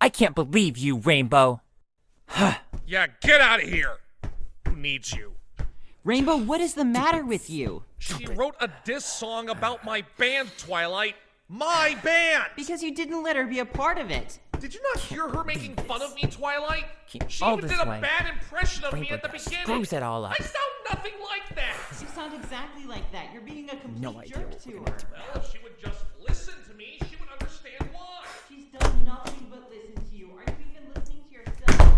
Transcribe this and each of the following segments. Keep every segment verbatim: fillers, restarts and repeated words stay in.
I can't believe you, Rainbow. Yeah, get out of here! Who needs you? Rainbow, what is the matter with you? She wrote a diss song about my band, Twilight. My band! Because you didn't let her be a part of it. Did you not hear her making fun of me, Twilight? Keep She all even this did a way. bad impression of me Rainbow at the Dash beginning. screws it all up. I sound nothing like that. You sound exactly like that. You're being a complete No idea jerk what to we're her. gonna Well, if she would just listen to me, she would understand why. She's done nothing but listen to you. Are you even listening to yourself?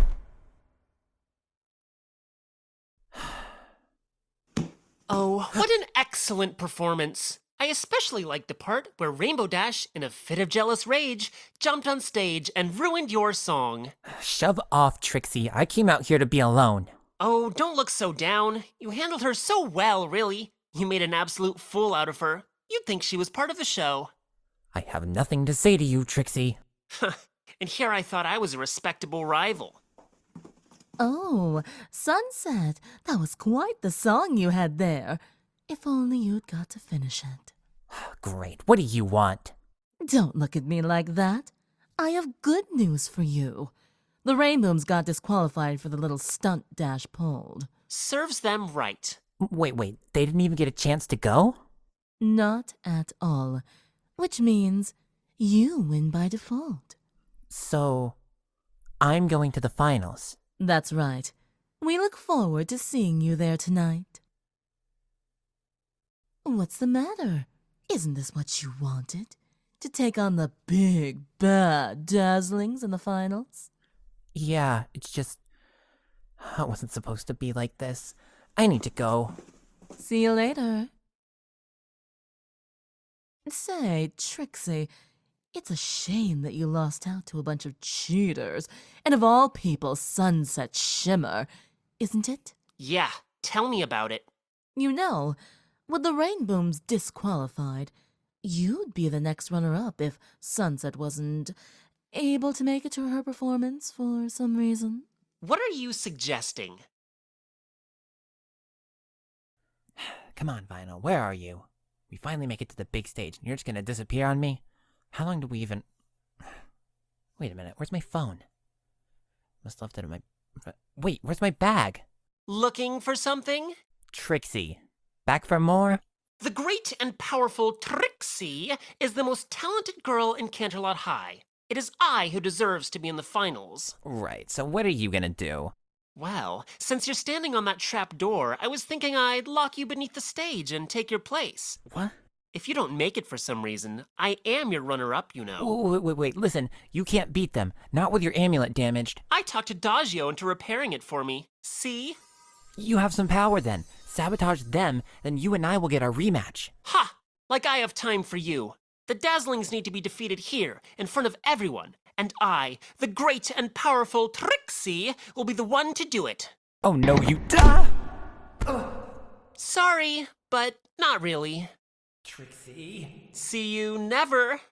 Oh, what an excellent performance! I especially liked the part where Rainbow Dash, in a fit of jealous rage, jumped on stage and ruined your song. Shove off, Trixie. I came out here to be alone. Oh, don't look so down. You handled her so well, really. You made an absolute fool out of her. You'd think she was part of the show. I have nothing to say to you, Trixie. And here I thought I was a respectable rival. Oh, Sunset, that was quite the song you had there. If only you'd got to finish it. Great. What do you want? Don't look at me like that. I have good news for you. The Rainbooms got disqualified for the little stunt Dash pulled. Serves them right. Wait, wait. They didn't even get a chance to go? Not at all. Which means you win by default. So, I'm going to the finals. That's right. We look forward to seeing you there tonight. What's the matter? Isn't this what you wanted? To take on the big, bad Dazzlings in the finals? Yeah, it's just... It wasn't supposed to be like this. I need to go. See you later. Say, Trixie, it's a shame that you lost out to a bunch of cheaters, and of all people, Sunset Shimmer, isn't it? Yeah, tell me about it. You know, with the Rainbooms disqualified, you'd be the next runner-up if Sunset wasn't able to make it to her performance for some reason. What are you suggesting? Come on, Vinyl, where are you? We finally make it to the big stage, and you're just gonna disappear on me? How long do we even... Wait a minute, where's my phone? Must have left it in my... Wait, where's my bag? Looking for something? Trixie. Back for more? The great and powerful Trixie is the most talented girl in Canterlot High. It is I who deserves to be in the finals. Right, so what are you gonna do? Well, since you're standing on that trap door, I was thinking I'd lock you beneath the stage and take your place. What? If you don't make it for some reason, I am your runner-up, you know. Wait, wait, wait, listen. You can't beat them. Not with your amulet damaged. I talked to Daggio into repairing it for me. See? You have some power then. Sabotage them, then you and I will get our rematch. Ha! Like I have time for you. The Dazzlings need to be defeated here, in front of everyone. And I, the great and powerful Trixie, will be the one to do it. Oh no, you... Ah! Sorry, but not really. Trixie... See you never.